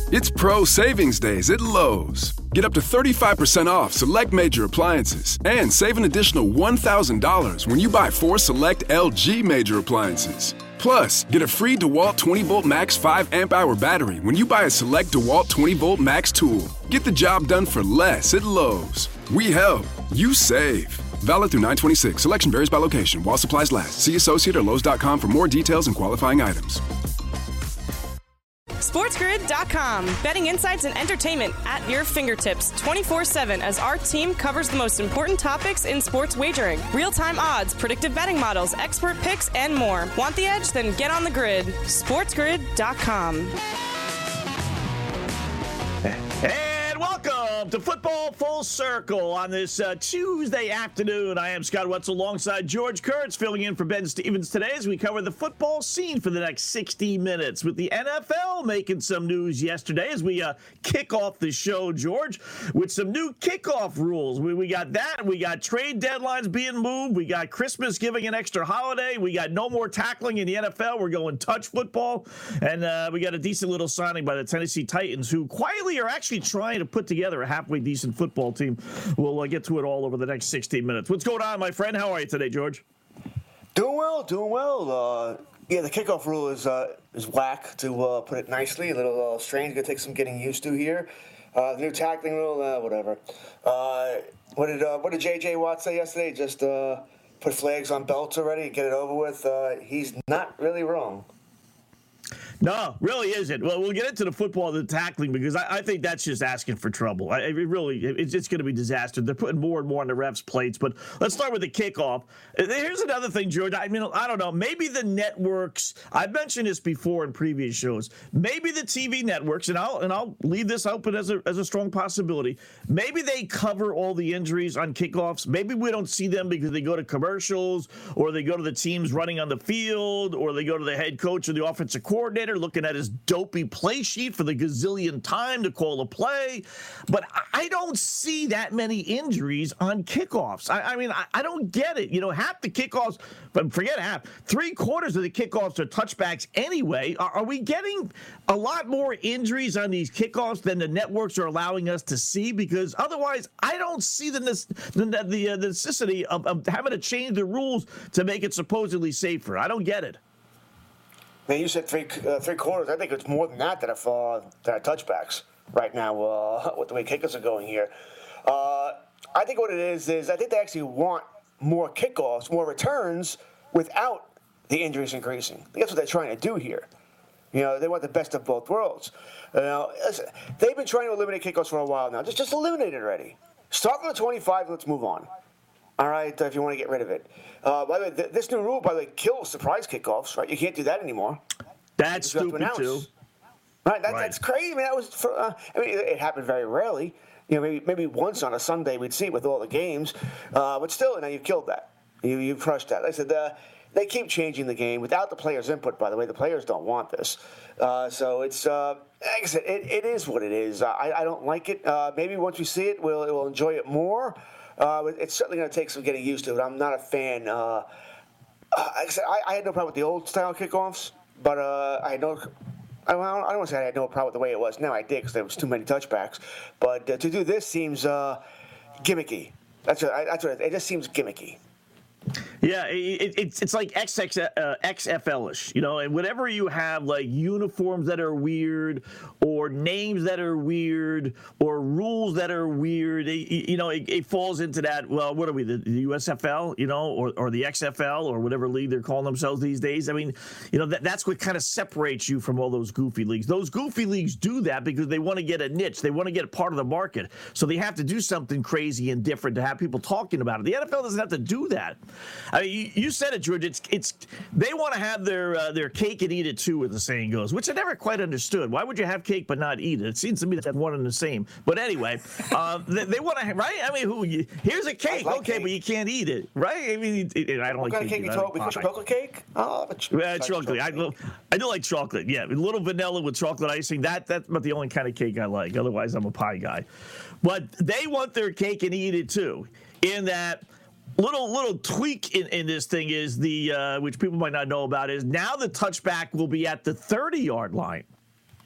It's Pro Savings Days at Lowe's. Get up to 35% off select major appliances and save an additional $1,000 when you buy 4 select LG major appliances. Plus, get a free DeWalt 20-volt max 5 amp-hour battery when you buy a select DeWalt 20-volt max tool. Get the job done for less at Lowe's. We help. You save. Valid through 9/26. Selection varies by location. While supplies last. See associate or Lowe's.com for more details and qualifying items. SportsGrid.com. Betting insights and entertainment at your fingertips 24/7 as our team covers the most important topics in sports wagering. Real-time odds, predictive betting models, expert picks, and more. Want the edge? Then get on the grid. SportsGrid.com. And welcome to Football Full Circle on this Tuesday afternoon. I am Scott Wetzel alongside George Kurtz, filling in for Ben Stevens today as we cover the football scene for the next 60 minutes, with the NFL making some news yesterday as we kick off the show, George, with some new kickoff rules. We got that. We got trade deadlines being moved. We got Christmas giving an extra holiday. We got no more tackling in the NFL. We're going touch football. And we got a decent little signing by the Tennessee Titans, who quietly are actually trying to put together a halfway decent football team. We'll get to it all over the next 16 minutes. What's going on, my friend? How are you today, George? Doing well. Yeah, the kickoff rule is whack, to put it nicely. A little strange. Gonna take some getting used to here. The new tackling rule, whatever. What did J.J. Watt say yesterday? Just put flags on belts already and get it over with. He's not really wrong. No, really isn't. Well, we'll get into the football, the tackling, because I think that's just asking for trouble. It's going to be disaster. They're putting more and more on the refs' plates. But let's start with the kickoff. Here's another thing, George. I mean, I don't know. Maybe the networks. I've mentioned this before in previous shows. Maybe the TV networks, and I'll leave this open as a strong possibility. Maybe they cover all the injuries on kickoffs. Maybe we don't see them because they go to commercials, or they go to the teams running on the field, or they go to the head coach or the offensive coordinator looking at his dopey play sheet for the gazillion time to call a play. But I don't see that many injuries on kickoffs. I mean, I don't get it. You know, half the kickoffs, but forget half, 3/4 of the kickoffs are touchbacks anyway. Are we getting a lot more injuries on these kickoffs than the networks are allowing us to see? Because otherwise, I don't see the necessity of having to change the rules to make it supposedly safer. I don't get it. Man, you said three-quarters. I think it's more than that are touchbacks right now with the way kickers are going here. I think what it is I think they actually want more kickoffs, more returns without the injuries increasing. I think that's what they're trying to do here. You know, they want the best of both worlds. Listen, they've been trying to eliminate kickoffs for a while now. Just eliminate it already. Start from the 25 and let's move on. All right, if you want to get rid of it. By the way, this new rule, kills surprise kickoffs, right? You can't do that anymore. That's stupid, too. Right, that's crazy. I mean, that was it happened very rarely. You know, maybe once on a Sunday we'd see it with all the games. But still, now you've killed that. You crushed that. Like I said, they keep changing the game without the players' input, by the way. The players don't want this. So it's, like I said, it is what it is. I don't like it. Maybe once we see it, we'll enjoy it more. It's certainly going to take some getting used to it. I'm not a fan. Like I said, I had no problem with the old style kickoffs, but I don't want to say I had no problem with the way it was. No, I did, because there was too many touchbacks. But to do this seems gimmicky. That's what it just seems gimmicky. Yeah, it's like XFL-ish, you know, and whenever you have like uniforms that are weird or names that are weird or rules that are weird, it falls into that. Well, what are we, the USFL, you know, or the XFL or whatever league they're calling themselves these days? I mean, you know, that's what kind of separates you from all those goofy leagues. Those goofy leagues do that because they want to get a niche. They want to get a part of the market. So they have to do something crazy and different to have people talking about it. The NFL doesn't have to do that. I mean, you said it, George. It's they want to have their cake and eat it too, as the saying goes, which I never quite understood. Why would you have cake but not eat it? It seems to me that's one and the same. But anyway, they want to, right? I mean, here's a cake, like okay, cake. But you can't eat it, right? I mean, I don't like cake. Cake chocolate cake? Oh, chocolate. I do like chocolate. Yeah, a little vanilla with chocolate icing. That's about the only kind of cake I like. Otherwise, I'm a pie guy. But they want their cake and eat it too. In that. Little tweak in this thing is which people might not know about, is now the touchback will be at the 30-yard line.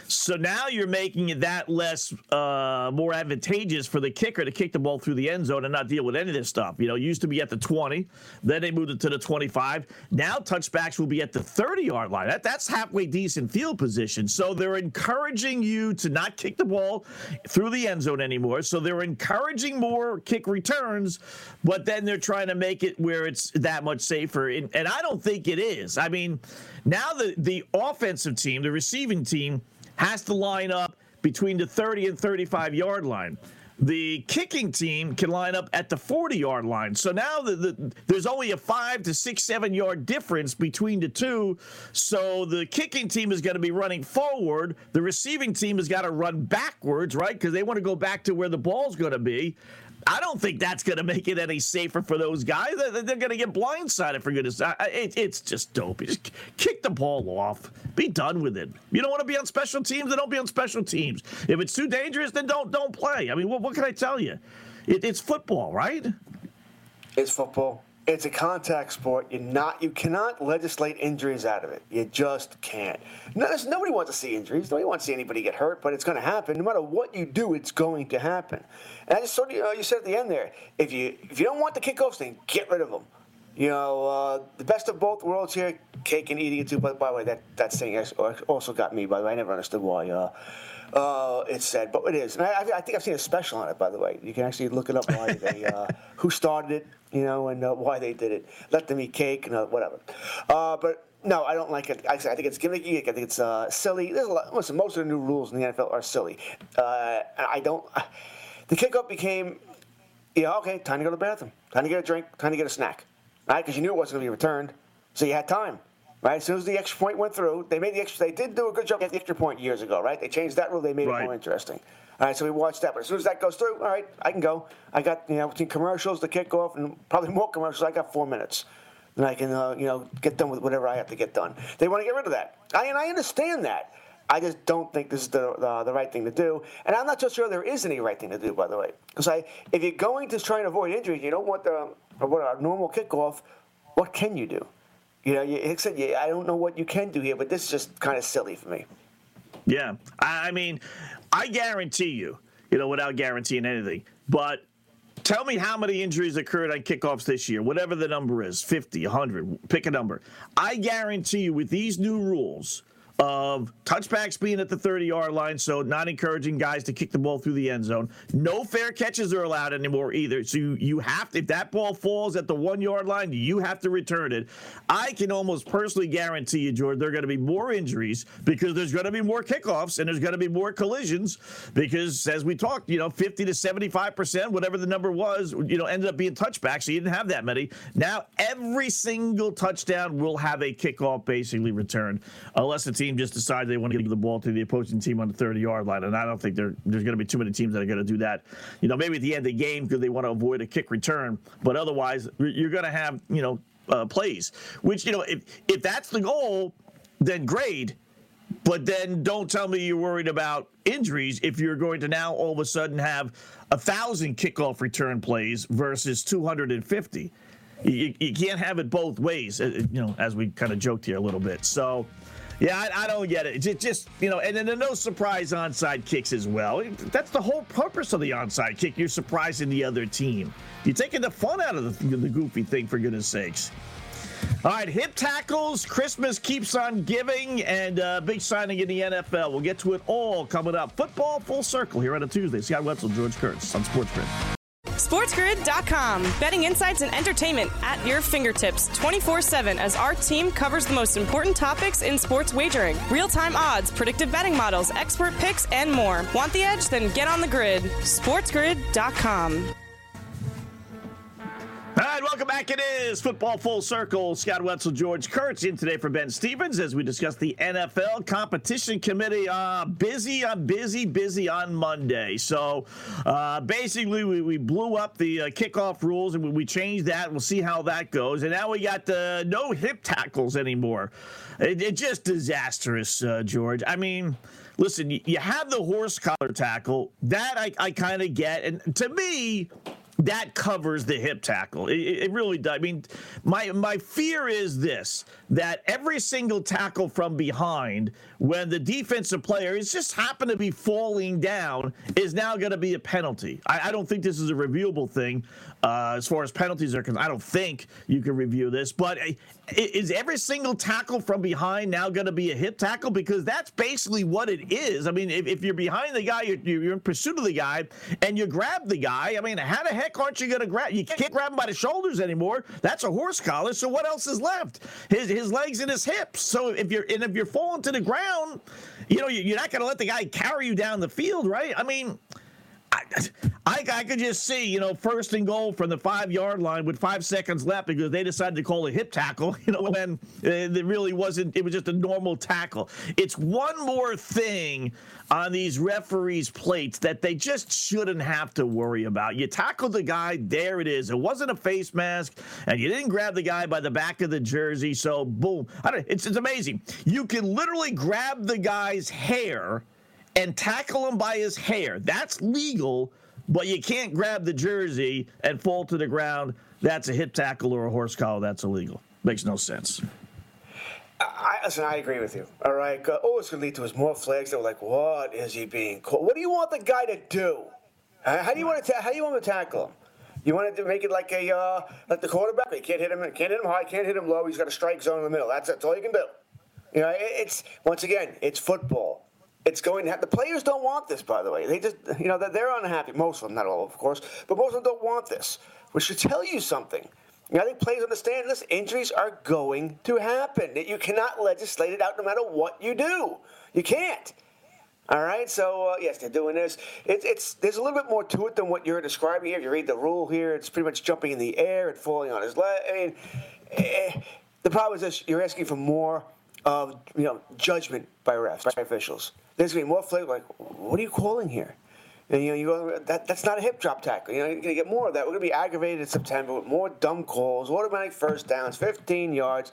So now you're making it that less more advantageous for the kicker to kick the ball through the end zone and not deal with any of this stuff. You know, it used to be at the 20, then they moved it to the 25. Now touchbacks will be at the 30-yard line. That's halfway decent field position. So they're encouraging you to not kick the ball through the end zone anymore. So they're encouraging more kick returns, but then they're trying to make it where it's that much safer. And I don't think it is. I mean, now the offensive team, the receiving team, has to line up between the 30 and 35-yard line. The kicking team can line up at the 40-yard line. So now there's only a 5 to 6, 7-yard difference between the two. So the kicking team is going to be running forward. The receiving team has got to run backwards, right? Because they want to go back to where the ball's going to be. I don't think that's going to make it any safer for those guys. They're going to get blindsided, for goodness sake. It's just dope. Just kick the ball off. Be done with it. You don't want to be on special teams, then don't be on special teams. If it's too dangerous, then don't play. I mean, what can I tell you? It's football, right? It's football. It's a contact sport. You cannot legislate injuries out of it. You just can't. Nobody wants to see injuries. Nobody wants to see anybody get hurt, but it's going to happen. No matter what you do, it's going to happen. And I just sort of, you said at the end there, if you don't want the kickoffs, then get rid of them. The best of both worlds here, cake and eating it too. But by the way, that saying also got me. By the way, I never understood why. It's said, but it is. And I think I've seen a special on it, by the way. You can actually look it up why they, who started it, and why they did it. Let them eat cake and whatever. But no, I don't like it. I think it's gimmicky. I think it's silly. There's a lot. Listen, most of the new rules in the NFL are silly. The kickoff became, okay, time to go to the bathroom, time to get a drink, time to get a snack, right? Because you knew it wasn't going to be returned, so you had time. Right, as soon as the extra point went through, they did do a good job at the extra point years ago, right? They changed that rule, they made it more interesting. All right, so we watched that, but as soon as that goes through, all right, I can go. I got, between commercials, the kickoff, and probably more commercials, I got 4 minutes. Then I can, get done with whatever I have to get done. They want to get rid of that. I understand that. I just don't think this is the right thing to do. And I'm not so sure there is any right thing to do, by the way. Because if you're going to try and avoid injuries, you don't want a normal kickoff, what can you do? Hick said, I don't know what you can do here, but this is just kind of silly for me. Yeah. I mean, I guarantee you, without guaranteeing anything, but tell me how many injuries occurred on kickoffs this year, whatever the number is, 50, 100, pick a number. I guarantee you with these new rules of touchbacks being at the 30-yard line, so not encouraging guys to kick the ball through the end zone. No fair catches are allowed anymore either. So you have to, if that ball falls at the 1-yard line, you have to return it. I can almost personally guarantee you, George, there are going to be more injuries because there's going to be more kickoffs and there's going to be more collisions because, as we talked, 50 to 75%, whatever the number was, ended up being touchbacks, so you didn't have that many. Now every single touchdown will have a kickoff basically returned, unless the team just decide they want to give the ball to the opposing team on the 30-yard line, and I don't think there's going to be too many teams that are going to do that. Maybe at the end of the game because they want to avoid a kick return, but otherwise you're going to have plays. Which if that's the goal, then great. But then don't tell me you're worried about injuries if you're going to now all of a sudden have 1,000 kickoff return plays versus 250. You can't have it both ways, as we kind of joked here a little bit. So. Yeah, I don't get it. It's just, and then no surprise onside kicks as well. That's the whole purpose of the onside kick. You're surprising the other team. You're taking the fun out of the goofy thing, for goodness sakes. All right, hip tackles, Christmas keeps on giving, and big signing in the NFL. We'll get to it all coming up. Football Full Circle here on a Tuesday. Scott Wetzel, George Kurtz on Sports Grid. SportsGrid.com. Betting insights and entertainment at your fingertips 24/7 as our team covers the most important topics in sports wagering. Real-time odds, predictive betting models, expert picks, and more. Want the edge? Then get on the grid. SportsGrid.com. All right, welcome back. It is Football Full Circle. Scott Wetzel, George Kurtz in today for Ben Stevens as we discuss the NFL Competition Committee. Busy on Monday. So basically we blew up the kickoff rules and we changed that. We'll see how that goes. And now we got no hip tackles anymore. It's just disastrous, George. I mean, listen, you have the horse collar tackle. That I kind of get. And to me, that covers the hip tackle. It really does. I mean, my fear is this, that every single tackle from behind, when the defensive player is just happened to be falling down, is now going to be a penalty. I don't think this is a reviewable thing as far as penalties are concerned. I don't think you can review this, but is every single tackle from behind now going to be a hip tackle? Because that's basically what it is. I mean, if you're behind the guy, you're in pursuit of the guy, and you grab the guy, I mean, how the heck aren't you going to grab? You can't grab him by the shoulders anymore. That's a horse collar. So what else is left? His legs and his hips. So if you're falling to the ground, you're not going to let the guy carry you down the field, right? I mean, I could just see, first and goal from the 5-yard line with 5 seconds left because they decided to call a hip tackle, when it really wasn't. It was just a normal tackle. It's one more thing on these referees' plates that they just shouldn't have to worry about. You tackled the guy, there it is. It wasn't a face mask, and you didn't grab the guy by the back of the jersey, so boom. It's amazing. You can literally grab the guy's hair and tackle him by his hair. That's legal, but you can't grab the jersey and fall to the ground. That's a hip tackle or a horse collar. That's illegal. Makes no sense. Listen, I agree with you. All right. It's going to lead to more flags. They were like, what is he being called? What do you want the guy to do? How do you want to tackle him? You want to make it like the quarterback? You can't hit him high, can't hit him low. He's got a strike zone in the middle. That's all you can do. It's once again, it's football. It's going to have, the players don't want this, by the way. They just, they're unhappy. Most of them, not all, of course, but most of them don't want this, which should tell you something. I think players understand this. Injuries are going to happen. You cannot legislate it out no matter what you do. You can't. All right, so yes, they're doing this. There's a little bit more to it than what you're describing here. If you read the rule here, it's pretty much jumping in the air and falling on his leg. I mean, the problem is this: you're asking for more of judgment by refs, by officials. There's going to be more flavor. Like, what are you calling here? And you go, that's not a hip drop tackle. You're going to get more of that. We're going to be aggravated in September with more dumb calls, automatic first downs, 15 yards.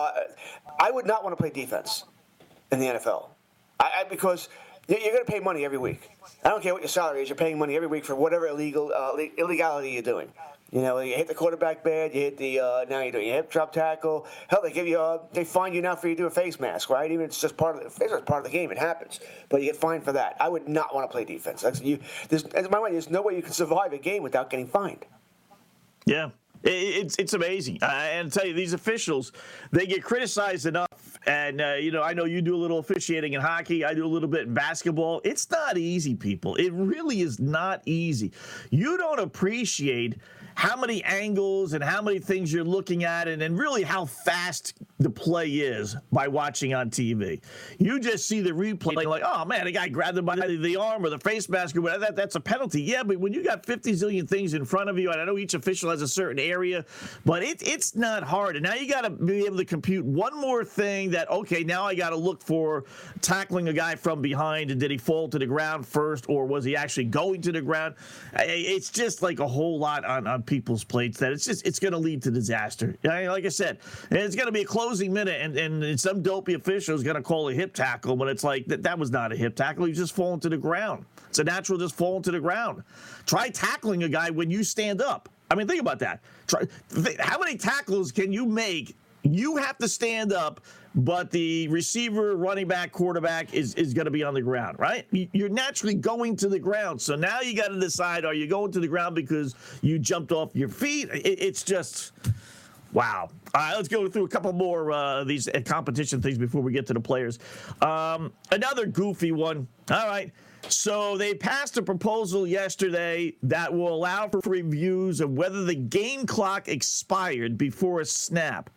I would not want to play defense in the NFL, because you're going to pay money every week. I don't care what your salary is. You're paying money every week for whatever illegality you're doing. You hit the quarterback bad. You hit now you're doing a hip drop tackle. Hell, they fine you now for you to do a face mask, right? Even if it's just part of the game. It happens, but you get fined for that. I would not want to play defense. In my mind, there's no way you can survive a game without getting fined. Yeah. It's amazing. And I'll tell you, these officials, they get criticized enough. And, I know you do a little officiating in hockey. I do a little bit in basketball. It's not easy, people. It really is not easy. You don't appreciate how many angles and how many things you're looking at and really how fast the play is by watching on TV. You just see the replay like, oh, man, the guy grabbed him by the arm or the face mask or whatever. That's a penalty. Yeah, but when you got 50 zillion things in front of you, and I know each official has a certain area, but it's not hard. And now you got to be able to compute one more thing that, okay, now I got to look for tackling a guy from behind, and did he fall to the ground first or was he actually going to the ground? It's just like a whole lot on people's plates that it's going to lead to disaster. Like I said, it's going to be a closing minute, and some dopey official is going to call a hip tackle when it's like that was not a hip tackle. He's just falling to the ground. It's a natural just falling to the ground. Try tackling a guy when you stand up. I mean, think about that. How many tackles can you make? You have to stand up, but the receiver, running back, quarterback is going to be on the ground, right? You're naturally going to the ground. So now you got to decide, are you going to the ground because you jumped off your feet? It's just, wow. All right, let's go through a couple more of these competition things before we get to the players. Another goofy one. All right. So they passed a proposal yesterday that will allow for reviews of whether the game clock expired before a snap.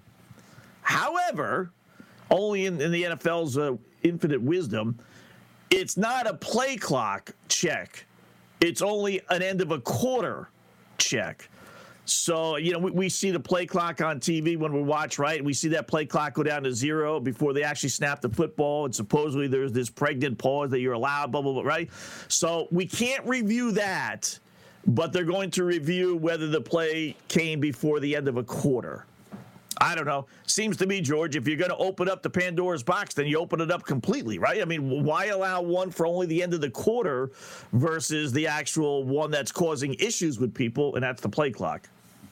However, only in the NFL's infinite wisdom, it's not a play clock check. It's only an end of a quarter check. So, we see the play clock on TV when we watch, right? We see that play clock go down to 0 before they actually snap the football. And supposedly there's this pregnant pause that you're allowed, blah, blah, blah, right? So we can't review that, but they're going to review whether the play came before the end of a quarter. I don't know. Seems to me, George, if you're going to open up the Pandora's box, then you open it up completely, right? I mean, why allow one for only the end of the quarter versus the actual one that's causing issues with people, and that's the play clock?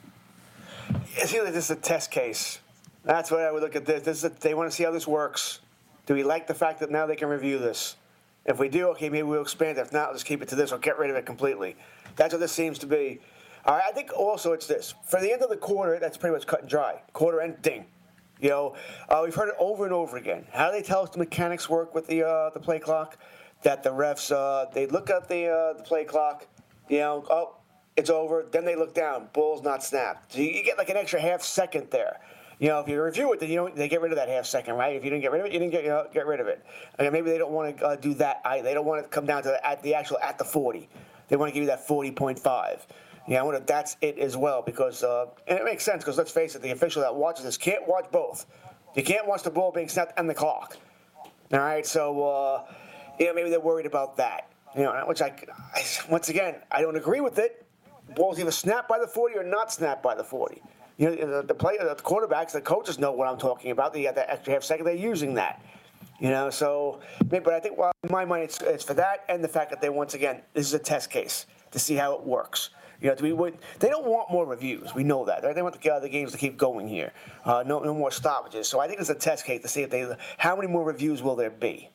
I feel like this is a test case. That's what I would look at this. They want to see how this works. Do we like the fact that now they can review this? If we do, okay, maybe we'll expand it. If not, let's keep it to this or get rid of it completely. That's what this seems to be. All right, I think also it's this. For the end of the quarter, that's pretty much cut and dry. Quarter end, ding. You know, we've heard it over and over again. How do they tell us the mechanics work with the play clock? That the refs, they look at the play clock, you know, oh, it's over. Then they look down. Ball's not snapped. So you get like an extra half second there. You know, if you review it, then they get rid of that half second, right? If you didn't get rid of it, you didn't get rid of it. And maybe they don't want to do that. They don't want to come down to the actual at the 40. They want to give you that 40.5. Yeah, I wonder if that's it as well, because and it makes sense, because let's face it, the official that watches this can't watch both. You can't watch the ball being snapped and the clock. All right, so maybe they're worried about that. You know, which I once again, I don't agree with it. The ball's either snapped by the 40 or not snapped by the 40. You know, the quarterbacks, the coaches know what I'm talking about. They got that extra half second. They're using that. You know, so but I think, well, in my mind, it's for that and the fact that once again, this is a test case to see how it works. You know, they don't want more reviews. We know that. Right? They want the games to keep going here. No more stoppages. So I think it's a test case to see how many more reviews will there be.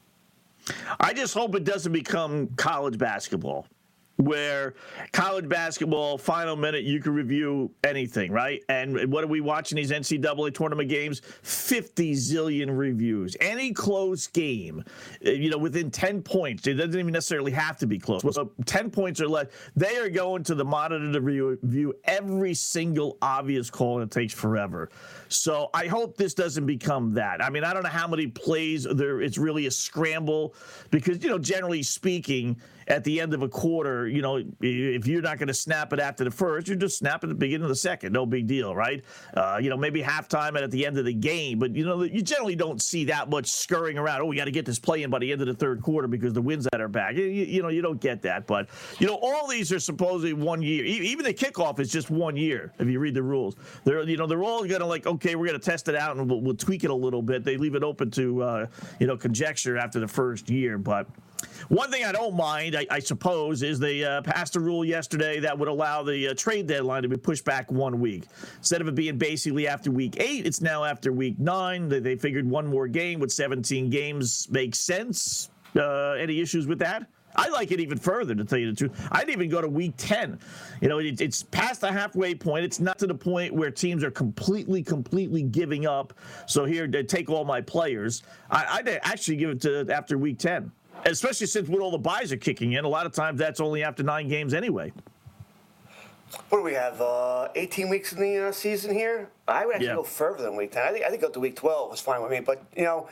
I just hope it doesn't become college basketball, where college basketball, final minute, you can review anything, right? And what are we watching these NCAA tournament games? 50 zillion reviews. Any close game, within 10 points, it doesn't even necessarily have to be close. So 10 points or less, they are going to the monitor to review every single obvious call, and it takes forever. So I hope this doesn't become that. I mean, I don't know how many plays it's really a scramble, because, generally speaking, at the end of a quarter, if you're not going to snap it after the first, you just snap it at the beginning of the second. No big deal, right? Maybe halftime and at the end of the game. But, you generally don't see that much scurrying around. Oh, we got to get this play in by the end of the third quarter because the wind's at our back. You don't get that. But, all these are supposedly 1 year. Even the kickoff is just 1 year, if you read the rules. They're all going to okay, we're going to test it out and we'll tweak it a little bit. They leave it open to, conjecture after the first year. But one thing I don't mind, I suppose, is they passed a rule yesterday that would allow the trade deadline to be pushed back 1 week. Instead of it being basically after week 8, it's now after week 9. They figured one more game with 17 games makes sense. Any issues with that? I like it even further, to tell you the truth. I'd even go to week 10. It's past the halfway point. It's not to the point where teams are completely giving up. So here, take all my players. I'd actually give it to after week 10. Especially since when all the buys are kicking in. A lot of times that's only after 9 games anyway. What do we have, 18 weeks in the season here? I would actually go further than week 10. I think up to week 12 is fine with me. But,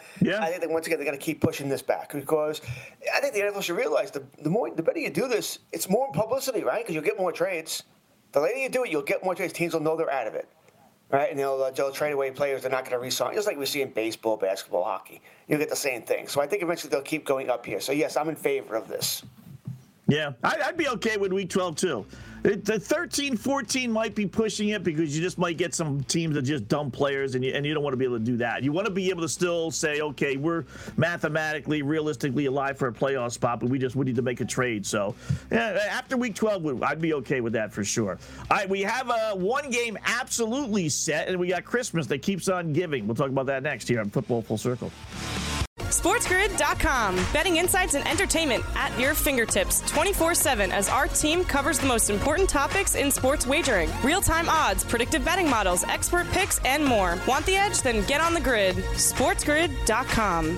I think that once again, they're going to keep pushing this back, because I think the NFL should realize the better you do this, it's more publicity, right? Because you'll get more trades. The later you do it, you'll get more trades. Teams will know they're out of it. Right, and they'll trade away players they're not going to re-sign, just like we see in baseball, basketball, hockey. You'll get the same thing. So I think eventually they'll keep going up here. So, yes, I'm in favor of this. Yeah, I'd be okay with week 12, too. The 13, 14 might be pushing it, because you just might get some teams that just dump players, and you don't want to be able to do that. You want to be able to still say, okay, we're mathematically, realistically alive for a playoff spot, but we need to make a trade. So after week 12, I'd be okay with that for sure. All right, we have one game absolutely set, and we got Christmas that keeps on giving. We'll talk about that next here on Football Full Circle. SportsGrid.com. Betting insights and entertainment at your fingertips 24/7 as our team covers the most important topics in sports wagering. Real-time odds, predictive betting models, expert picks, and more. Want the edge? Then get on the grid. SportsGrid.com.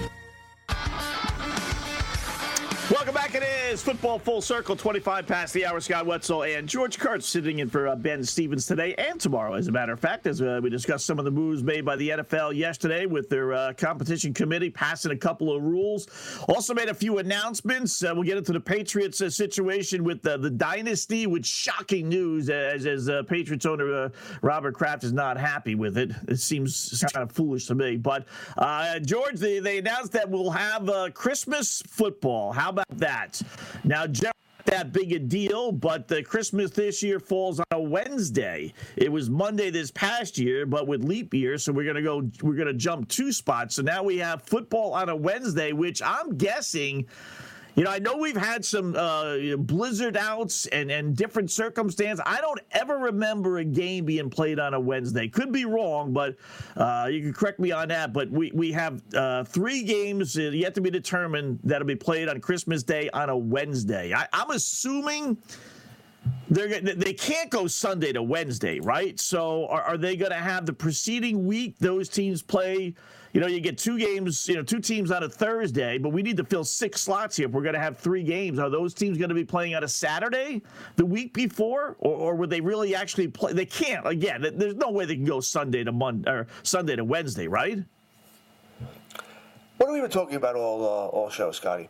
Welcome back. It is Football Full Circle, 25 past the hour. Scott Wetzel and George Kurtz sitting in for Ben Stevens today and tomorrow, as a matter of fact, as we discussed some of the moves made by the NFL yesterday with their competition committee passing a couple of rules. Also made a few announcements. We'll get into the Patriots situation with the dynasty, with shocking news as Patriots owner Robert Kraft is not happy with it. It seems kind of foolish to me. But, George, they announced that we'll have Christmas football. How about that? Now, that big a deal, but the Christmas this year falls on a Wednesday. It was Monday this past year, but with leap year, so we're gonna jump 2 spots. So now we have football on a Wednesday, which I'm guessing. I know we've had some blizzard outs and different circumstances. I don't ever remember a game being played on a Wednesday. Could be wrong, but you can correct me on that. But we have 3 games yet to be determined that'll be played on Christmas Day on a Wednesday. I'm assuming they can't go Sunday to Wednesday, right? So are they going to have the preceding week those teams play? You get 2 games, 2 teams on a Thursday, but we need to fill 6 slots here if we're going to have 3 games. Are those teams going to be playing on a Saturday the week before, or would they really actually play? They can't. Again, there's no way they can go Sunday to Monday or Sunday to Wednesday, right? What are we even talking about all show, Scotty?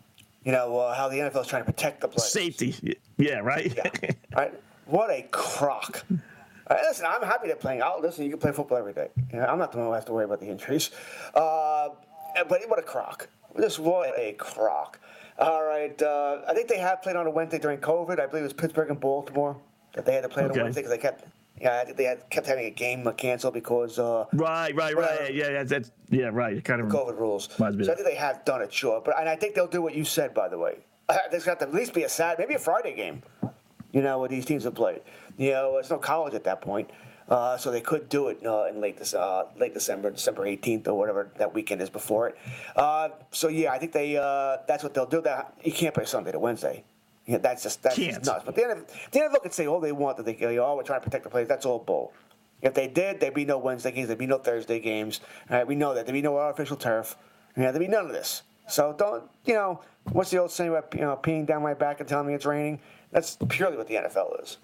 How the NFL is trying to protect the players. Safety. Yeah, right? Yeah. Right? What a crock. Listen, I'm happy they're playing. Listen, you can play football every day. I'm not the one who has to worry about the injuries. But what a crock. Just what a crock. All right. I think they have played on a Wednesday during COVID. I believe it was Pittsburgh and Baltimore that they had to play on a Wednesday because they kept. Yeah, I think they kept having a game canceled because. Right. Yeah, right. Kind of COVID rules. So I think they have done it, sure. And I think they'll do what you said, by the way. There's got to at least be a Saturday, maybe a Friday game. What these teams have played. It's no college at that point, so they could do it in late December, December 18th or whatever that weekend is before it. So yeah, I think that's what they'll do. That you can't play Sunday to Wednesday. That's just nuts. But the NFL can say all they want that they go, we're trying to protect the players. That's all bull. If they did, there'd be no Wednesday games. There'd be no Thursday games. We know that there'd be no artificial turf. There'd be none of this. So don't what's the old saying about peeing down my back and telling me it's raining? That's purely what the NFL is.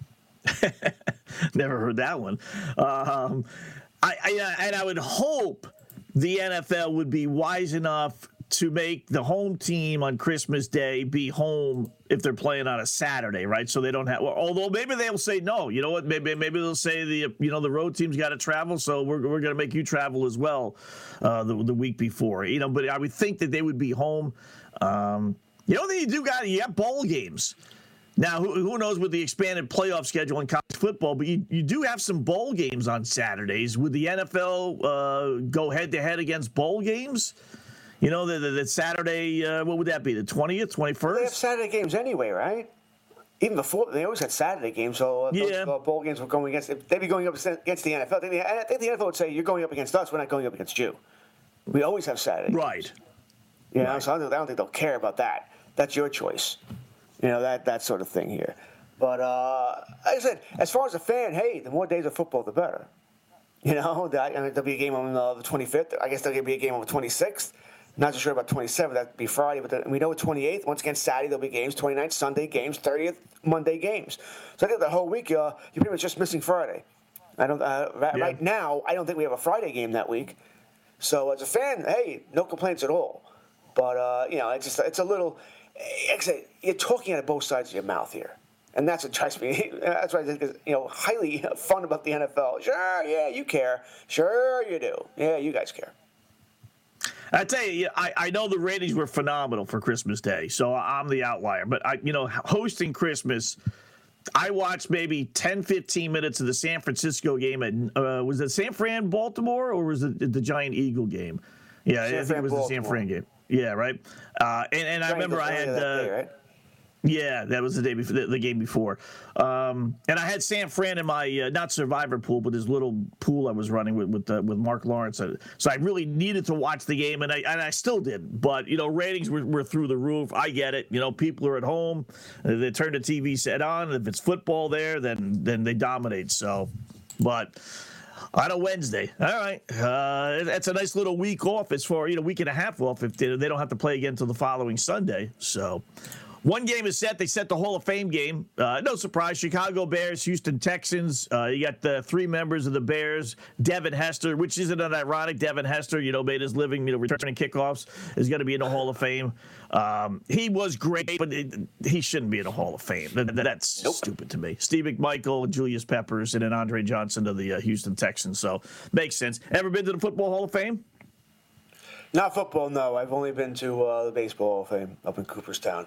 Never heard that one. I would hope the NFL would be wise enough to make the home team on Christmas Day be home if they're playing on a Saturday, right? So they don't have. Although maybe they'll say no. You know what? Maybe they'll say the road team's got to travel, so we're going to make you travel as well the week before. But I would think that they would be home. You have bowl games. Now, who knows with the expanded playoff schedule in college football, but you do have some bowl games on Saturdays. Would the NFL go head-to-head against bowl games? The Saturday, what would that be, the 20th, 21st? They have Saturday games anyway, right? Even before, they always had Saturday games, so those bowl games were going against, they'd be going up against the NFL. I think the NFL would say, you're going up against us, we're not going up against you. We always have Saturday Right. Games. So I don't think they'll care about that. That's your choice. That sort of thing here. But like I said, as far as a fan, hey, the more days of football, the better. There'll be a game on the 25th. I guess there'll be a game on the 26th. Not so sure about 27th. That'd be Friday. But we know 28th. Once again, Saturday there'll be games. 29th, Sunday games. 30th, Monday games. So I think the whole week, you're pretty much just missing Friday. Right now, I don't think we have a Friday game that week. So as a fan, hey, no complaints at all. But it's a little. Like I say, you're talking out of both sides of your mouth here. And that's what drives me. That's why I think it's highly fun about the NFL. Sure, yeah, you care. Sure, you do. Yeah, you guys care. I tell you, I know the ratings were phenomenal for Christmas Day, so I'm the outlier. But hosting Christmas, I watched maybe 10, 15 minutes of the San Francisco game. Was it San Fran Baltimore or was it the Giant Eagle game? Yeah, I think it was the San Fran game. Yeah, right. And I remember I had. Right? Yeah, that was the day before the game before. And I had San Fran in my not survivor pool, but his little pool I was running with Mark Lawrence. So I really needed to watch the game, and I still did. But ratings were through the roof. I get it. People are at home. They turn the TV set on. If it's football there, then they dominate. So, but. On a Wednesday. All right. That's a nice little week off as far, week and a half off if they don't have to play again until the following Sunday. So one game is set. They set the Hall of Fame game. No surprise. Chicago Bears, Houston Texans. You got the 3 members of the Bears. Devin Hester, which isn't an ironic. Devin Hester, made his living, returning kickoffs, is going to be in the Hall of Fame. He was great, but he shouldn't be in the Hall of Fame. That's stupid to me. Steve McMichael, Julius Peppers, and then Andre Johnson of the Houston Texans. So makes sense. Ever been to the Football Hall of Fame? Not football, no. I've only been to the Baseball Hall of Fame up in Cooperstown.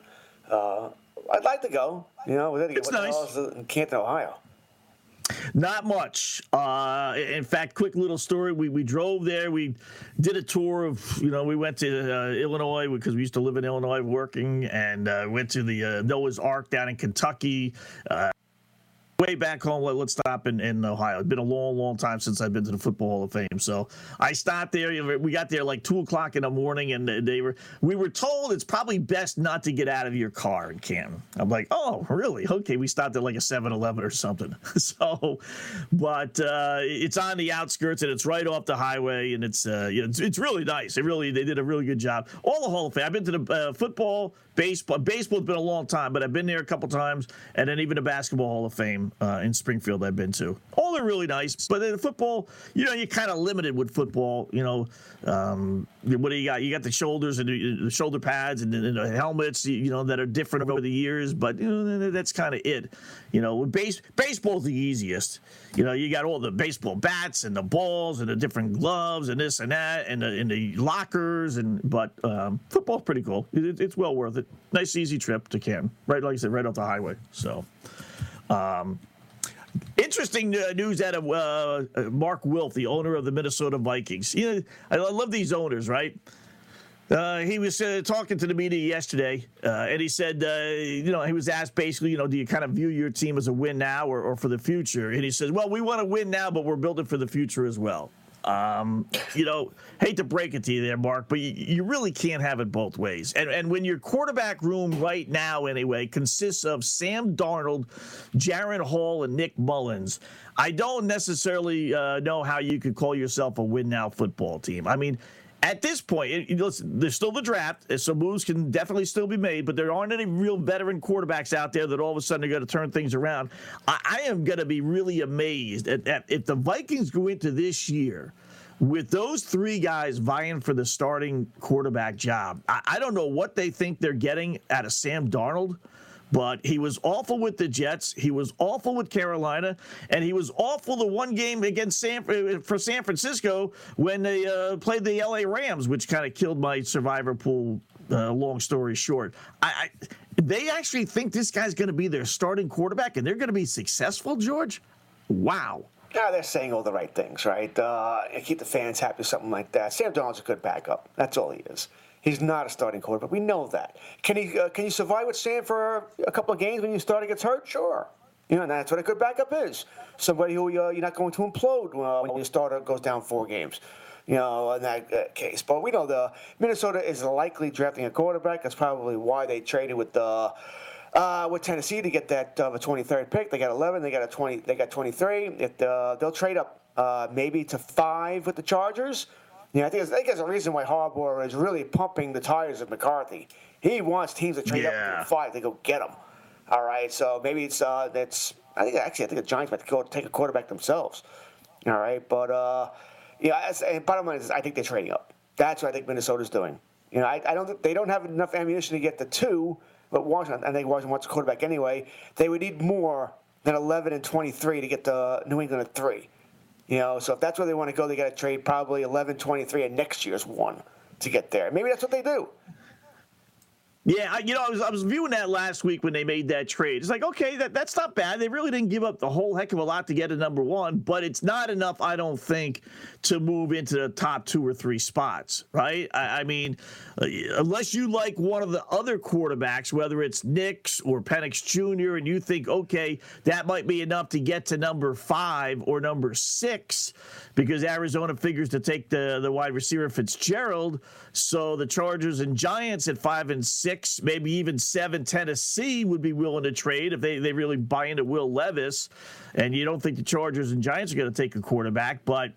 I'd like to go. It's nice. What the hell is in Canton, Ohio? Not much. In fact, quick little story. We drove there. We did a tour of, we went to Illinois because we used to live in Illinois working, and went to the Noah's Ark down in Kentucky. Way back home, let's stop in Ohio. It's been a long, long time since I've been to the Football Hall of Fame. So I stopped there. We got there like 2 o'clock in the morning, and we were told it's probably best not to get out of your car in Canton. I'm like, oh, really? Okay, we stopped at like a 7-Eleven or something. But it's on the outskirts, and it's right off the highway, and it's really nice. They did a really good job. All the Hall of Fame. I've been to the football, baseball. Baseball's been a long time, but I've been there a couple times, and then even the Basketball Hall of Fame. In Springfield I've been to. All are really nice, but in football, you're kind of limited with football. What do you got? You got the shoulders and the shoulder pads and the helmets, that are different over the years, but that's kind of it. Baseball's the easiest. You got all the baseball bats and the balls and the different gloves and this and that and the lockers, but football's pretty cool. It's well worth it. Nice, easy trip to Canton. Right, like I said, right off the highway. So. Interesting news out of Mark Wilf, the owner of the Minnesota Vikings. I love these owners, right? He was talking to the media yesterday, and he said, he was asked basically, do you kind of view your team as a win now or for the future? And he says, well, we want to win now, but we're building for the future as well. Hate to break it to you there, Mark, but you really can't have it both ways. And when your quarterback room right now, anyway, consists of Sam Darnold, Jaren Hall, and Nick Mullins, I don't necessarily know how you could call yourself a win-now football team. I mean, at this point, there's still the draft, so moves can definitely still be made, but there aren't any real veteran quarterbacks out there that all of a sudden are going to turn things around. I am going to be really amazed at if the Vikings go into this year with those 3 guys vying for the starting quarterback job. I don't know what they think they're getting out of Sam Darnold, but he was awful with the Jets. He was awful with Carolina, and he was awful the one game against San Francisco when they played the LA Rams, which kind of killed my survivor pool. Long story short, they actually think this guy's going to be their starting quarterback, and they're going to be successful, George? Wow. Yeah, they're saying all the right things, right? Keep the fans happy, something like that. Sam Darnold's a good backup. That's all he is. He's not a starting quarterback. We know that. Can you survive with Sam for a couple of games when your starter gets hurt? Sure. That's what a good backup is. Somebody who you're not going to implode when your starter goes down 4 games. In that case. But we know the Minnesota is likely drafting a quarterback. That's probably why they traded with Tennessee to get that 23rd pick. They got 11. They got 20. They got 23. They'll trade up maybe to 5 with the Chargers. I think there's a reason why Harbaugh is really pumping the tires of McCarthy. He wants teams to trade up to 5 to go get him. All right, so maybe it's that's. I think the Giants might go take a quarterback themselves. All right, but and bottom line is I think they're trading up. That's what I think Minnesota's doing. They don't have enough ammunition to get the 2, but Washington, I think Washington wants a quarterback anyway. They would need more than 11 and 23 to get the New England at 3. So if that's where they want to go, they got to trade probably 11, 23, and next year's 1 to get there. Maybe that's what they do. Yeah, I was viewing that last week when they made that trade. It's like, okay, that's not bad. They really didn't give up the whole heck of a lot to get a number 1, but it's not enough, I don't think, to move into the top 2 or 3 spots, right? I mean, unless you like one of the other quarterbacks, whether it's Nix or Penix Jr., and you think, okay, that might be enough to get to number 5 or number 6, because Arizona figures to take the wide receiver Fitzgerald, so the Chargers and Giants at 5 and 6, maybe even 7, Tennessee would be willing to trade if they really buy into Will Levis, and you don't think the Chargers and Giants are going to take a quarterback, but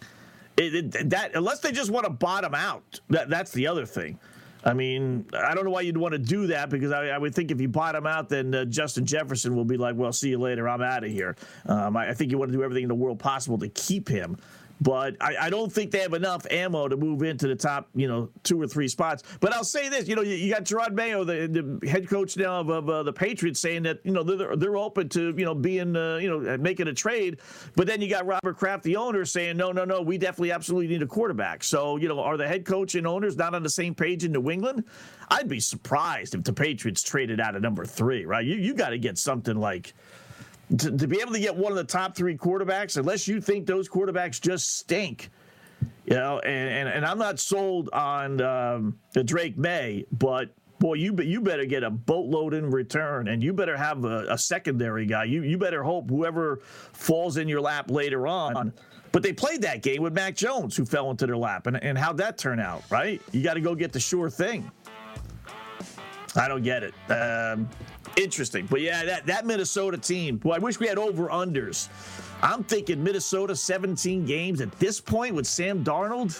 that unless they just want to bottom out, that's the other thing. I mean, I don't know why you'd want to do that, because I would think if you bottom out, then Justin Jefferson will be like, well, see you later, I'm out of here. I think you want to do everything in the world possible to keep him. But I don't think they have enough ammo to move into the top, 2 or 3 spots. But I'll say this, you got Gerard Mayo, the head coach now of the Patriots, saying that, they're open to, being, making a trade. But then you got Robert Kraft, the owner, saying, no, we definitely absolutely need a quarterback. So, are the head coach and owners not on the same page in New England? I'd be surprised if the Patriots traded out of number 3, right? You got to get something like to be able to get one of the top 3 quarterbacks, unless you think those quarterbacks just stink. And I'm not sold on the Drake May, but boy, you better get a boatload in return, and you better have a secondary guy. You better hope whoever falls in your lap later on. But they played that game with Mac Jones, who fell into their lap, and how'd that turn out, right? You got to go get the sure thing. I don't get it. Interesting. But, yeah, that Minnesota team, boy, I wish we had over-unders. I'm thinking Minnesota 17 games at this point with Sam Darnold,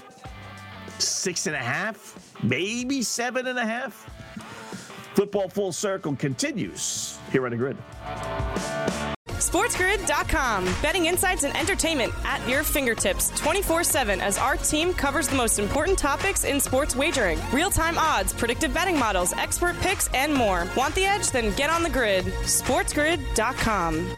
6.5, maybe 7.5. Football Full Circle continues here on The Grid. SportsGrid.com. Betting insights and entertainment at your fingertips 24/7 as our team covers the most important topics in sports wagering. Real-time odds, predictive betting models, expert picks, and more. Want the edge? Then get on the grid. SportsGrid.com.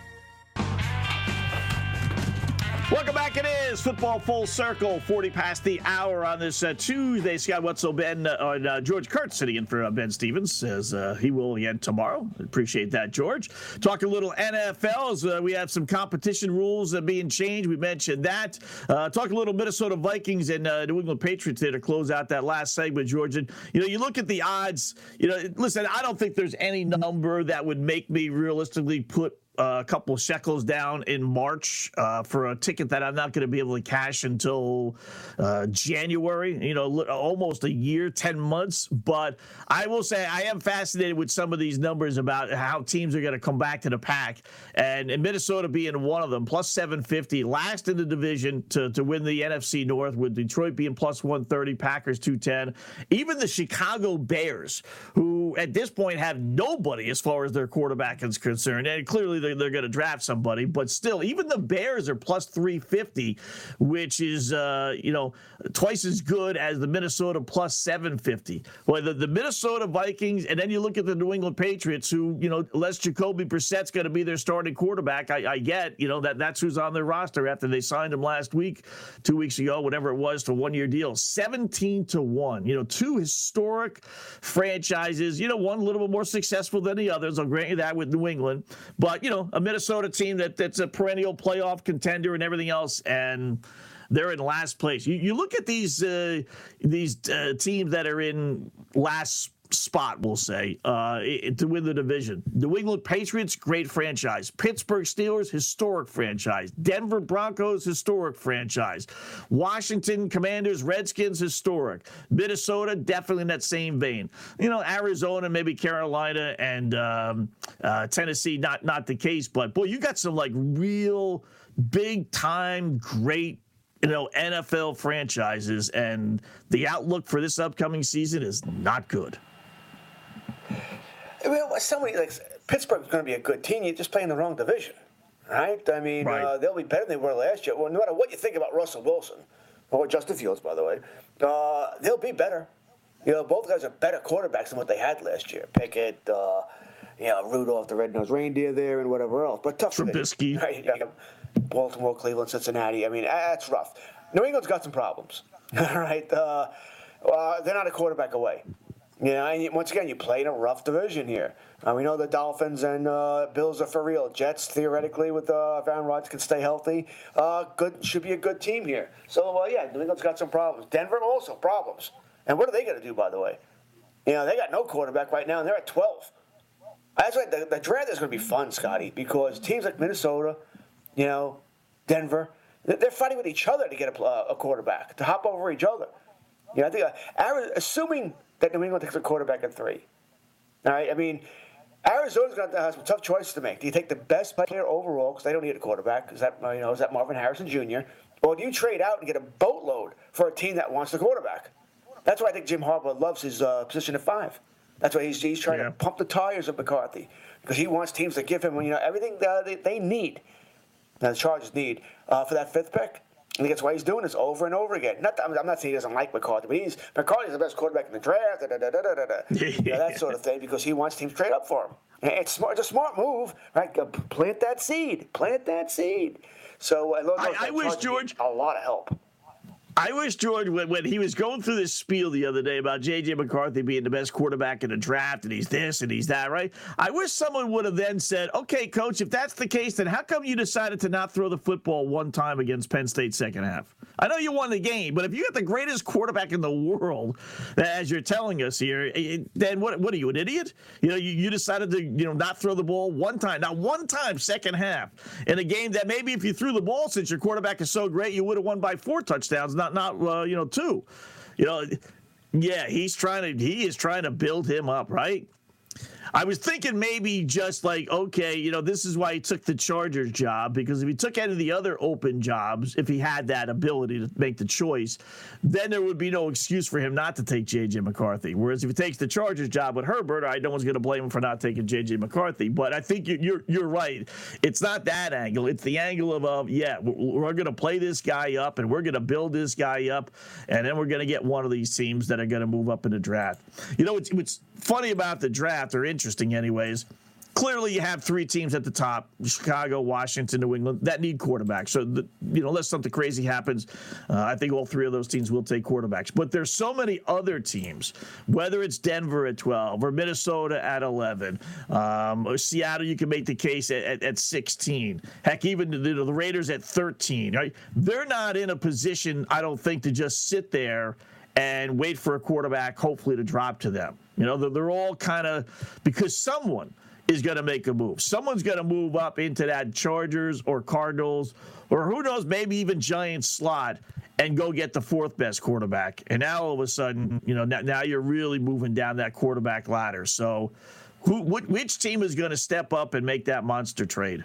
Welcome back. It is Football Full Circle, 40 past the hour on this Tuesday. Scott Wetzel, George Kurtz sitting in for Ben Stevens, as he will again tomorrow. Appreciate that, George. Talk a little NFL as we have some competition rules being changed. We mentioned that. Talk a little Minnesota Vikings and New England Patriots there to close out that last segment, George. And, you look at the odds. Listen, I don't think there's any number that would make me realistically put a couple shekels down in March for a ticket that I'm not going to be able to cash until January, almost a year, 10 months. But I will say I am fascinated with some of these numbers about how teams are going to come back to the pack. And Minnesota being one of them, plus 750, last in the division to win the NFC North, with Detroit being plus 130, Packers 210. Even the Chicago Bears, who at this point have nobody as far as their quarterback is concerned. And clearly they're going to draft somebody, but still, even the Bears are plus 350, which is, twice as good as the Minnesota plus 750. Well, the Minnesota Vikings, and then you look at the New England Patriots, who, unless Jacoby Brissett's going to be their starting quarterback, I get, that's who's on their roster after they signed him last week, 2 weeks ago, whatever it was, for 1-year deal, 17-1. 2 historic franchises, one a little bit more successful than the others. I'll grant you that with New England, but, a Minnesota team that's a perennial playoff contender and everything else, and they're in last place. You look at these teams that are in last spot, we'll say, to win the division. New England Patriots, great franchise. Pittsburgh Steelers, historic franchise. Denver Broncos, historic franchise. Washington Commanders, Redskins, historic. Minnesota, definitely in that same vein. Arizona, maybe Carolina, and Tennessee, not the case. But, boy, you got some, real big-time, great NFL franchises, and the outlook for this upcoming season is not good. Somebody Pittsburgh's going to be a good team. You're just playing the wrong division, right? I mean, right. They'll be better than they were last year. Well, no matter what you think about Russell Wilson or Justin Fields, by the way, they'll be better. Both guys are better quarterbacks than what they had last year. Pickett, Rudolph the Red-Nosed Reindeer there, and whatever else. But tough. Trubisky. Right? Baltimore, Cleveland, Cincinnati. I mean, that's rough. New England's got some problems. All right. They're not a quarterback away. And once again, you play in a rough division here. We know the Dolphins and Bills are for real. Jets, theoretically, with if Aaron Rodgers can stay healthy, should be a good team here. So, New England's got some problems. Denver also problems. And what are they going to do, by the way? They got no quarterback right now, and they're at 12. That's right. The draft is going to be fun, Scotty, because teams like Minnesota, Denver, they're fighting with each other to get a quarterback, to hop over each other. I think assuming that New England takes a quarterback at 3. All right, I mean, Arizona's going to have some tough choices to make. Do you take the best player overall, because they don't need a quarterback? Is that Marvin Harrison Jr.? Or do you trade out and get a boatload for a team that wants the quarterback? That's why I think Jim Harbaugh loves his position at 5. That's why he's trying to pump the tires of McCarthy, because he wants teams to give him everything they need. Now the Chargers need for that 5th pick. And that's why he's doing this over and over again. I'm not saying he doesn't like McCarthy, but McCarthy's the best quarterback in the draft, that sort of thing, because he wants teams to trade up for him. And it's smart. It's a smart move, right? Plant that seed. So I wish George a lot of help. I wish George, when he was going through this spiel the other day about J.J. McCarthy being the best quarterback in the draft, and he's this and he's that, right? I wish someone would have then said, okay, Coach, if that's the case, then how come you decided to not throw the football one time against Penn State second half? I know you won the game, but if you got the greatest quarterback in the world, as you're telling us here, then what are you, an idiot? You decided to not throw the ball one time, not one time second half in a game that maybe if you threw the ball, since your quarterback is so great, you would have won by 4 touchdowns, not 2. Yeah, he is trying to build him up, right? I was thinking maybe just like, okay, this is why he took the Chargers job, because if he took any of the other open jobs, if he had that ability to make the choice, then there would be no excuse for him not to take J.J. McCarthy. Whereas if he takes the Chargers job with Herbert, no one's going to blame him for not taking J.J. McCarthy. But I think you're right. It's not that angle. It's the angle of we're going to play this guy up, and we're going to build this guy up, and then we're going to get one of these teams that are going to move up in the draft. What's funny about the draft, or interesting anyways, clearly you have 3 teams at the top, Chicago, Washington, New England, that need quarterbacks. So, unless something crazy happens, I think all 3 of those teams will take quarterbacks. But there's so many other teams, whether it's Denver at 12 or Minnesota at 11, or Seattle, you can make the case at 16. Heck, even the Raiders at 13. Right? They're not in a position, I don't think, to just sit there and wait for a quarterback, hopefully, to drop to them. They're all kind of, because someone is going to make a move. Someone's going to move up into that Chargers or Cardinals, or who knows, maybe even Giants slot, and go get the 4th best quarterback. And now all of a sudden, now you're really moving down that quarterback ladder. So which team is going to step up and make that monster trade?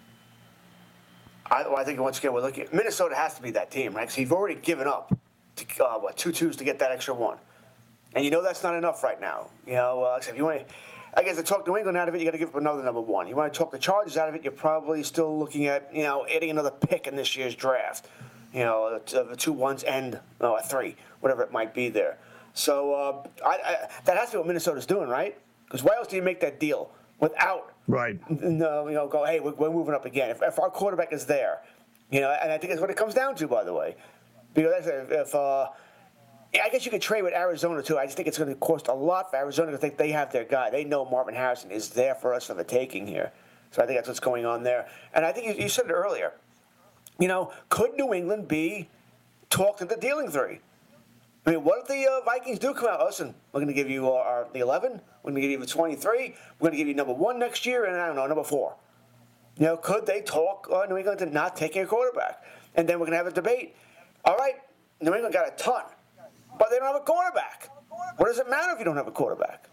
I think once again, we're looking at Minnesota has to be that team, right? Because you've already given up 2 twos to get that extra 1. And that's not enough right now. If you want to, I guess to talk New England out of it, you got to give up another number 1. You want to talk the Chargers out of it, you're probably still looking at, adding another pick in this year's draft. The 2 1s and a 3, whatever it might be there. So that has to be what Minnesota's doing, right? Because why else do you make that deal without, right? Go, hey, we're moving up again. If our quarterback is there, and I think that's what it comes down to, by the way. Because if I guess you could trade with Arizona, too. I just think it's going to cost a lot for Arizona because they have their guy. They know Marvin Harrison is there for us for the taking here. So I think that's what's going on there. And I think you said it earlier. Could New England be talked into dealing 3? I mean, what if the Vikings do come out? Listen, we're going to give you the 11. We're going to give you the 23. We're going to give you number 1 next year, and I don't know, number 4. Could they talk New England to not taking a quarterback? And then we're going to have a debate. All right, New England got a ton, but they don't have a quarterback. What does it matter if you don't have a quarterback?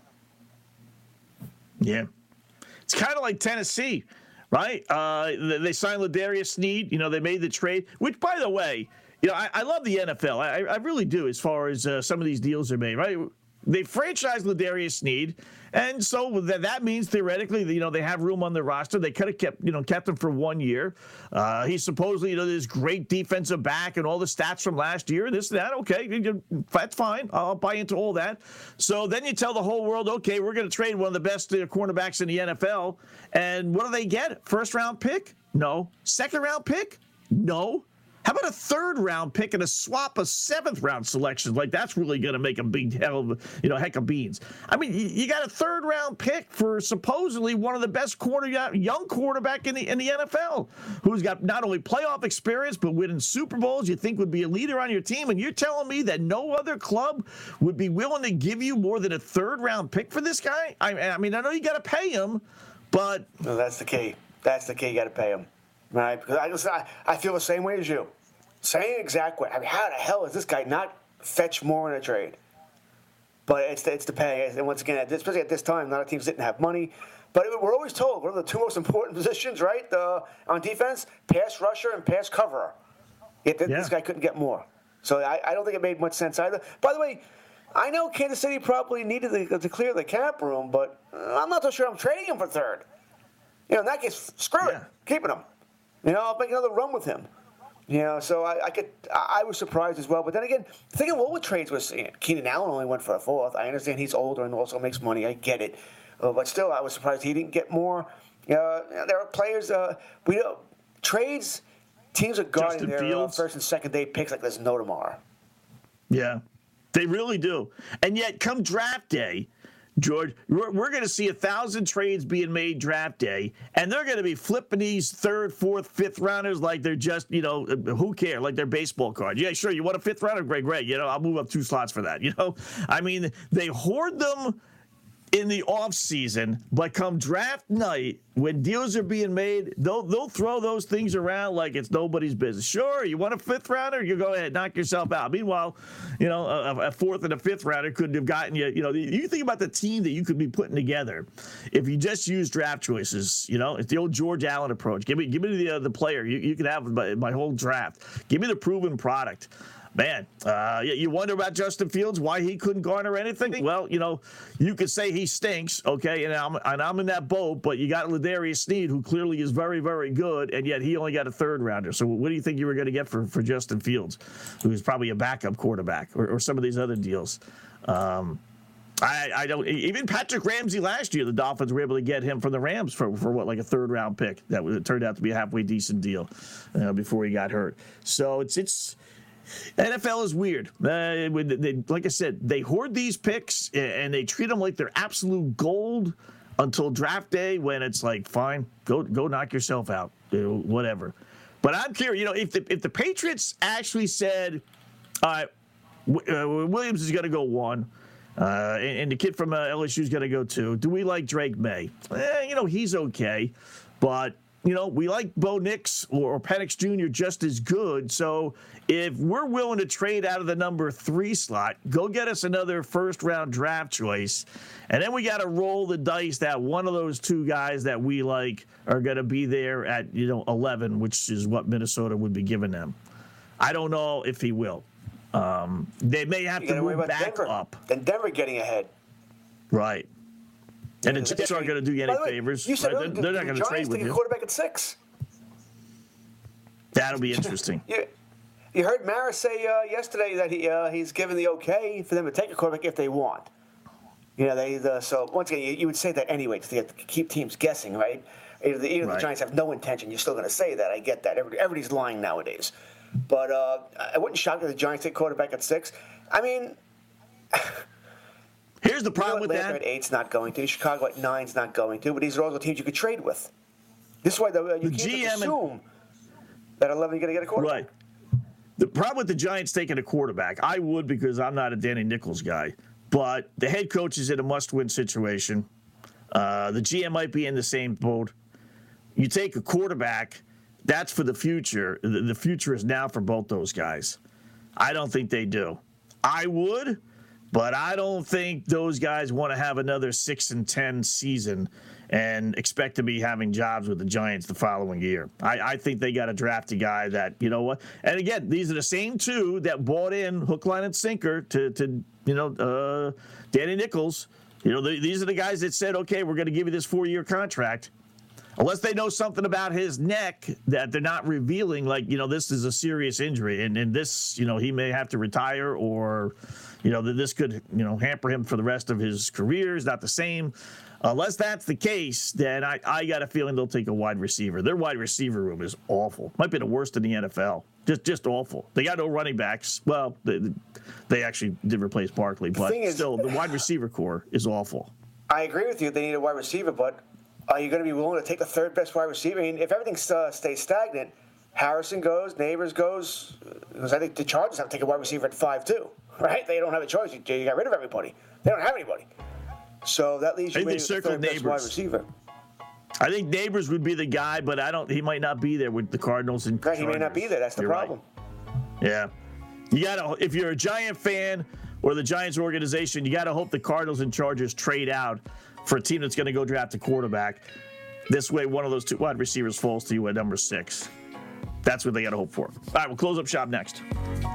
Yeah. It's kind of like Tennessee, right? They signed Ladarius Sneed. They made the trade, which, by the way, I love the NFL. I really do, as far as some of these deals are made, right? They franchised Ladarius Sneed, and so that means theoretically, they have room on their roster. They could have kept him for 1 year. He's supposedly, this great defensive back and all the stats from last year, this and that. Okay, that's fine. I'll buy into all that. So then you tell the whole world, okay, we're going to trade one of the best cornerbacks in the NFL. And what do they get? 1st round pick? No. 2nd round pick? No. How about a 3rd round pick and a swap of 7th round selections? Like, that's really going to make a big heck of beans. I mean, you got a 3rd round pick for supposedly one of the best young quarterback in the NFL, who's got not only playoff experience but winning Super Bowls. You think would be a leader on your team, and you're telling me that no other club would be willing to give you more than a 3rd round pick for this guy? I mean, I know you got to pay him, but no, that's the key. That's the key. You got to pay him. Right, because I feel the same way as you. Same exact way. I mean, how the hell is this guy not fetch more in a trade? But it's the pay. And once again, especially at this time, a lot of teams didn't have money. But we're always told one of the 2 most important positions, right, on defense, pass rusher and pass coverer. This guy couldn't get more. So I don't think it made much sense either. By the way, I know Kansas City probably needed to clear the cap room, but I'm not so sure I'm trading him for 3rd. In that case, screw it. Keeping him. I'll make another run with him. So I was surprised as well. But then again, thinking what with trades was Keenan Allen only went for a fourth. I understand he's older and also makes money. I get it. But still, I was surprised he didn't get more. There are players, trades, teams are guarding their first and second day picks like there's no tomorrow. Yeah, they really do. And yet, come draft day, George, we're going to see 1,000 trades being made draft day, and they're going to be flipping these third, fourth, fifth rounders like they're just, who cares? Like they're baseball cards. Yeah, sure, you want a fifth rounder? Great. I'll move up 2 slots for that. I mean, they hoard them in the off season, but come draft night, when deals are being made, they'll throw those things around like it's nobody's business. Sure, you want a fifth rounder? You go ahead, knock yourself out. Meanwhile, a fourth and a fifth rounder couldn't have gotten you. You think about the team that you could be putting together if you just use draft choices. It's the old George Allen approach. Give me the player. You can have my whole draft. Give me the proven product. Man, you wonder about Justin Fields, why he couldn't garner anything? Well, you could say he stinks, okay, and I'm in that boat, but you got Ladarius Sneed, who clearly is very, very good, and yet he only got a third rounder. So what do you think you were going to get for Justin Fields, who's probably a backup quarterback, or some of these other deals? I don't. Even Patrick Ramsey last year, the Dolphins were able to get him from the Rams for what, like a third round pick. That turned out to be a halfway decent deal before he got hurt. So it's. NFL is weird. Like I said, they hoard these picks and they treat them like they're absolute gold until draft day, when it's like, fine, go knock yourself out, whatever. But I'm curious, if the Patriots actually said, all right, Williams is going to go 1, and the kid from LSU is going to go 2. Do we like Drake May? He's okay, but. We like Bo Nix or Penix Jr. just as good. So if we're willing to trade out of the number 3 slot, go get us another first-round draft choice. And then we got to roll the dice that one of those 2 guys that we like are going to be there at, 11, which is what Minnesota would be giving them. I don't know if he will. They may have to move back Denver. up. Then Denver getting ahead. Right. And the Jets aren't going to do you any favors. You said right? They're not going to trade with you. Quarterback at 6. That'll be interesting. You heard Mara say yesterday that he's given the okay for them to take a quarterback if they want. So once again, you would say that anyway to keep teams guessing, right? Either the Giants have no intention. You're still going to say that. I get that. Everybody's lying nowadays. But I wouldn't shock if the Giants take quarterback at 6. I mean. Here's the problem with that. Atlanta at 8's not going to. Chicago at 9's not going to. But these are all the teams you could trade with. This is why you can't assume that 11 you're going to get a quarterback. Right. The problem with the Giants taking a quarterback, I would, because I'm not a Danny Nichols guy. But the head coach is in a must-win situation. The GM might be in the same boat. You take a quarterback, that's for the future. The future is now for both those guys. I don't think they do. I would. But I don't think those guys want to have another 6-10 season and expect to be having jobs with the Giants the following year. I think they got to draft a guy that, and again, these are the same 2 that bought in hook, line, and sinker to Danny Nichols. These are the guys that said, okay, we're going to give you this 4-year contract. Unless they know something about his neck that they're not revealing, like, this is a serious injury and this, he may have to retire, or, this could, hamper him for the rest of his career. Is not the same. Unless that's the case, then I got a feeling they'll take a wide receiver. Their wide receiver room is awful. Might be the worst in the NFL. Just awful. They got no running backs. Well, they actually did replace Barkley, but still, the wide receiver core is awful. I agree with you. They need a wide receiver, but are you going to be willing to take the 3rd best wide receiver? I mean, if everything stays stagnant, Harrison goes, Neighbors goes, because I think the Chargers have to take a wide receiver at 5 too, right? They don't have a choice. You got rid of everybody. They don't have anybody. So that leaves you with the 3rd best wide receiver. I think Neighbors would be the guy, but he might not be there with the Cardinals and Chargers. He may not be there. That's the problem. Right. Yeah. You gotta, if you're a Giant fan or the Giants organization, you gotta hope the Cardinals and Chargers trade out for a team that's going to go draft a quarterback. This way, one of those 2 wide receivers falls to you at number 6. That's what they got to hope for. All right, we'll close up shop next.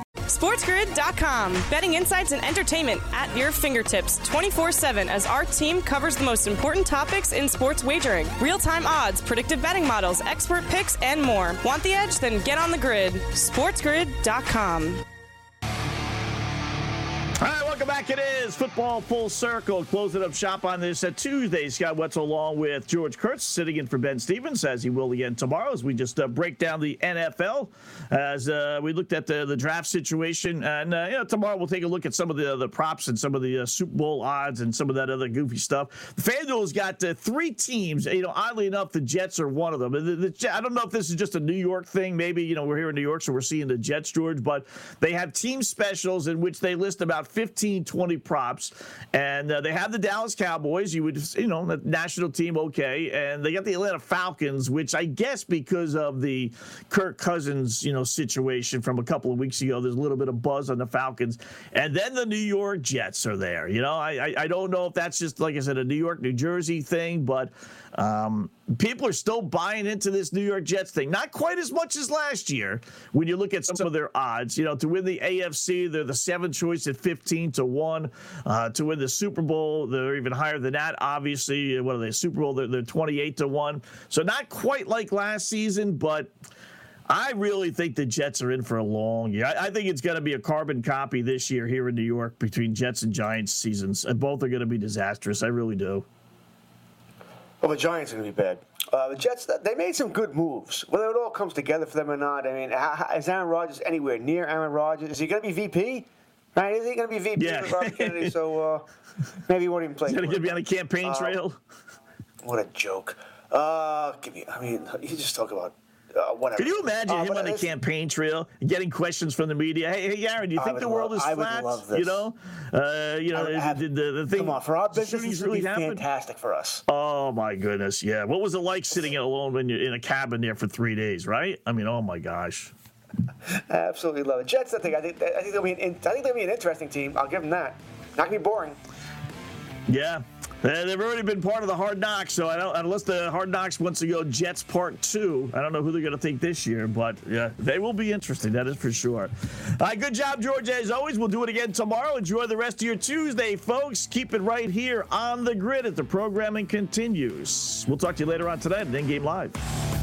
SportsGrid.com. Betting insights and entertainment at your fingertips 24/7 as our team covers the most important topics in sports wagering. Real-time odds, predictive betting models, expert picks, and more. Want the edge? Then get on the grid. SportsGrid.com. All right, welcome back. It is Football Full Circle. Closing up shop on this Tuesday. Scott Wetzel along with George Kurtz sitting in for Ben Stevens, as he will again tomorrow, as we just break down the NFL as we looked at the draft situation. And tomorrow we'll take a look at some of the props and some of the Super Bowl odds and some of that other goofy stuff. FanDuel's got three teams. Oddly enough, the Jets are one of them. I don't know if this is just a New York thing. Maybe, we're here in New York, so we're seeing the Jets, George. But they have team specials in which they list about 15, 20 props. And they have the Dallas Cowboys. The national team, okay. And they got the Atlanta Falcons, which I guess because of the Kirk Cousins, situation from a couple of weeks ago, there's a little bit of buzz on the Falcons. And then the New York Jets are there. I don't know if that's just, like I said, a New York, New Jersey thing, but people are still buying into this New York Jets thing. Not quite as much as last year when you look at some of their odds. To win the AFC, they're the 7th choice at 15-1. To win the Super Bowl, they're even higher than that, obviously. What are they? Super Bowl, they're 28-1. So not quite like last season, but I really think the Jets are in for a long year. I think it's going to be a carbon copy this year here in New York between Jets and Giants seasons. And both are going to be disastrous. I really do. Well, the Giants are going to be bad. The Jets, they made some good moves. Whether it all comes together for them or not, is Aaron Rodgers anywhere near Aaron Rodgers? Is he going to be VP? Right? Is he going to be VP with Robert Kennedy? So maybe he won't even play. He's going to be on a campaign trail? What a joke. You just talk about whatever. Can you imagine him on the campaign trail getting questions from the media? Hey, Aaron, do you think the world is flat? I would love this. The thing. Come on, for our business, this would really be happened? fantastic for us. Oh my goodness, yeah. What was it like sitting alone when you're in a cabin there for 3 days? Right? Oh my gosh. I absolutely love it. Jets, I think they'll be an interesting team. I'll give them that. Not gonna be boring. Yeah. They've already been part of the Hard Knocks, so unless the Hard Knocks wants to go Jets Part 2, I don't know who they're going to take this year, but yeah, they will be interesting, that is for sure. All right, good job, George, as always. We'll do it again tomorrow. Enjoy the rest of your Tuesday, folks. Keep it right here on the grid as the programming continues. We'll talk to you later on tonight at Endgame Live.